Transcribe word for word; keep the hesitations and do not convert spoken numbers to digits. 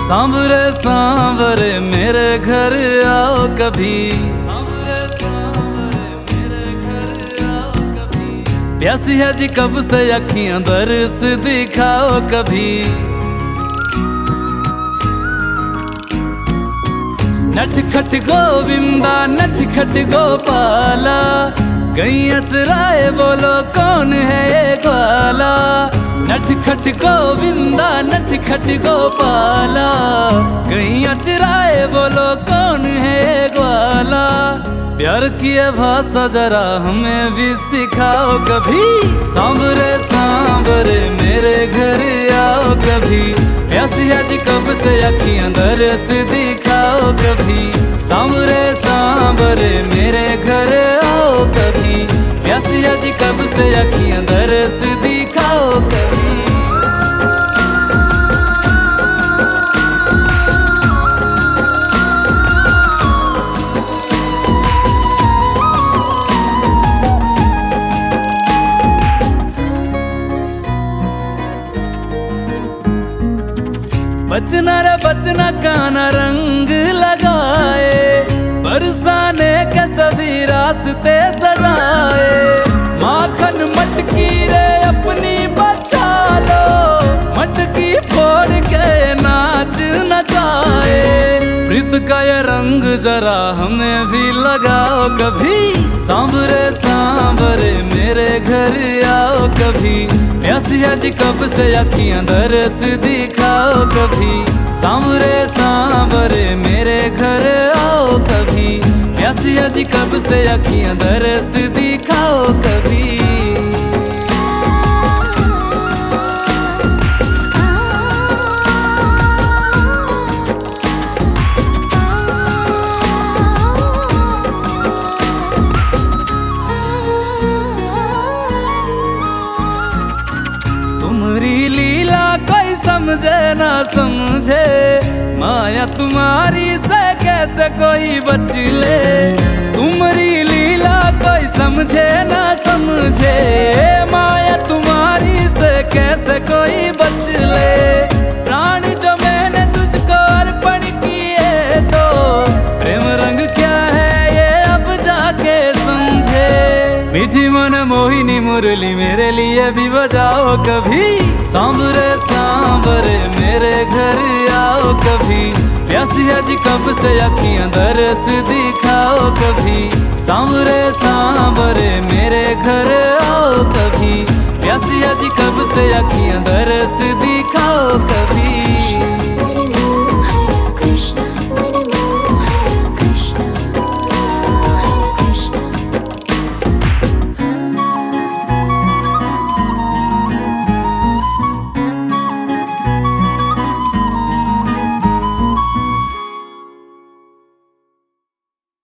सांवरे सांवरे मेरे घर आओ कभी, प्यासी है जी कब से अखियां दर्स दिखाओ कभी। नटखट गोविंदा नटखट गोपाला, गैया चराए बोलो कौन है ये ग्वाला। नटखट गोविंदा नटखट गोपाला, गैया चराए बोलो कौन है ये ग्वाला। प्यार की भाषा जरा हमें भी सिखाओ कभी, सांवरे सांवरे मेरे घर आओ कभी। प्यासी है जी कब से अखियां दर्स दिखाओ कभी, सांवरे सांवरे मेरे घर आओ कभी। प्यासी है जी कब से अखियां दर्स दिखाओ कभी। बचना रे बचना काना रंग लगाए, बरसाने के सभी रास्ते सजाए। माखन मटकी रे अपनी बचा लो, मटकी फोड़ के नाच नचाए। प्रीत का ये रंग जरा हमें भी लगाओ कभी, सांवरे सांवरे मेरे घर आओ कभी। प्यासी है जी कब से अखियां दर्स दिखाओ कभी, सांवरे सांवरे मेरे घर आओ कभी। प्यासी है जी कब से अखियां दर्स दिखाओ कभी। तुम्हारी लीला कोई समझे ना समझे, माया तुम्हारी से कैसे कोई बच ले। तुम्हारी लीला कोई समझे ना समझे, माया तुम्हारी से कैसे कोई बच ले। प्राण जो मैंने तुझको अर्पण किए तो प्रेम रंग क्या है ये अब जाके समझे। मीठी मन मोहिनी मुरली मेरे लिए भी बजाओ कभी, सांवरे सांवरे मेरे घर आओ कभी। प्यासी है जी कब से अखियां दर्स दिखाओ कभी, सांवरे सांवरे मेरे घर आओ कभी। प्यासी है जी कब से अखियां दर्स